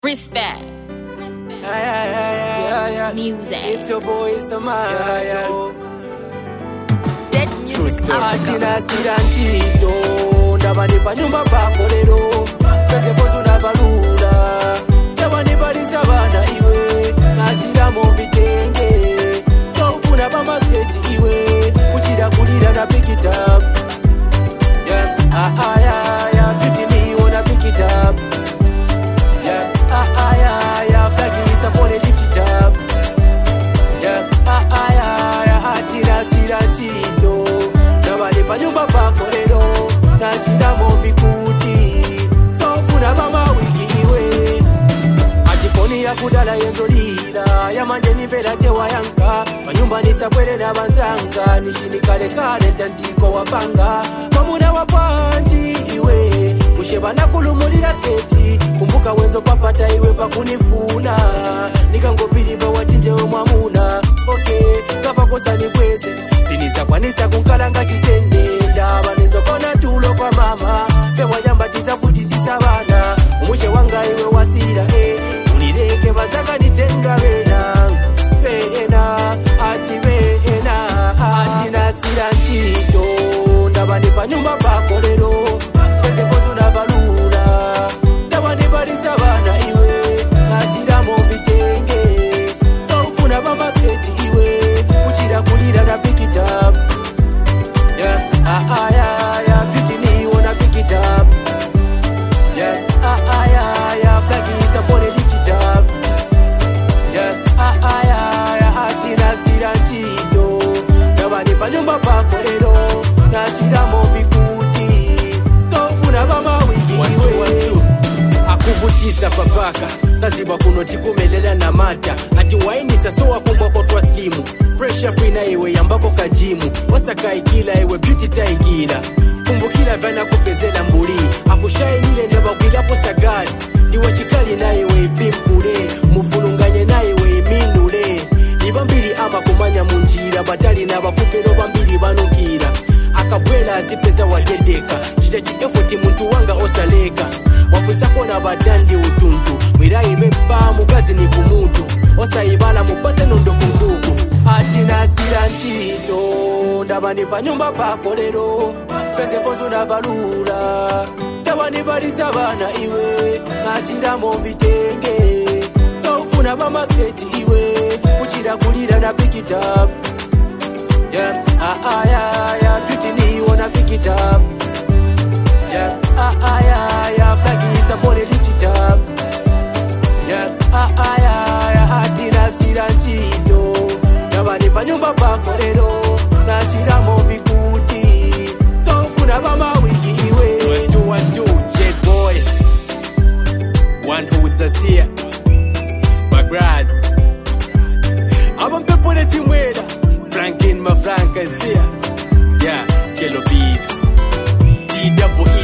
Respect. Music. It's your boy Samaya. Set music Atina siranchito ndabani pa nyumba pako lero pese fozu na valula ndabani balisa bana iwe nachira mu vitenge so ufuna pa basket iwe uchira kulira na pick it up yeah pretty me wanna pick it up yeah flaggy is upon it lift it up yeah atina siranchito ndabani pa nyumba pako lero nachira mu vikuti so ufuna pa mawiki iwe achifoni ya kudala yenzolira yamanje nivela chewa yanka manyumba nisabwere na banzanga nishini kale ntandiko wapanga kwa muda wa panji iwe kusheba na kulumulira sketi kumbuka wenzo papata iwe pakunifuna nikangopiliva wachinjewe mwamuna okay kafa kosa nibweze sinisa kwanisa kunkalanga chisende ndaba nizokona tulo kwa mama kewajambatiza futi sisabana umushe wanga iwe wasira unireke bazaka nitenga bena atina siranchito ndabani pa nyumba pako lero pese fozu na valula ndabani balisa bana iwe nachira mu vitenge so ufuna pa basket iwe uchira kulira na pick it up yeah pretty me wanna pick it up yeah flaggy is upon it lift it up yeah atina siranchito ndabani pa nyumba pako lero nachira mu vikuti so ufuna pa mawiki iwe akuvutisa papaka sazibwa kuno tikumelela na mata ati wainisa so wafumbwa kotwa slimu pressure free na iwe yambako kajimu wasakaikila iwe beauty taikila kumbukila vana kupezela mbuli akushainile ndabagwilapo sagari ndiwe chikali na iwe bimpule mufulunganye na iwe minule nibambili ama kumanya munjira batali na bafupero bambili banukira akabwela azipeza wadedeka chicha chiefoti muntu wanga osaleka wafusako na badandi utuntu mwirayi bepa mukazi ni kumutu osaibala mupase nondo kunkuku atina siranchito ndabani pa nyumba pako lero pese fozu na valula ndabani balisa bana iwe nachira mu vitenge so ufuna pa basket iwe uchira kulira na pick it up yeah pretty me wanna pick it up yeah flaggy is upon it lift it up yeah atina siranchito ndabani pa nyumba pako lero nachira mu vikuti so ufuna pa mawiki iwe do J boy one hoods us here my brads abampepone chimwera Franklin mafranca is here yeah Kelo Beats D-double-E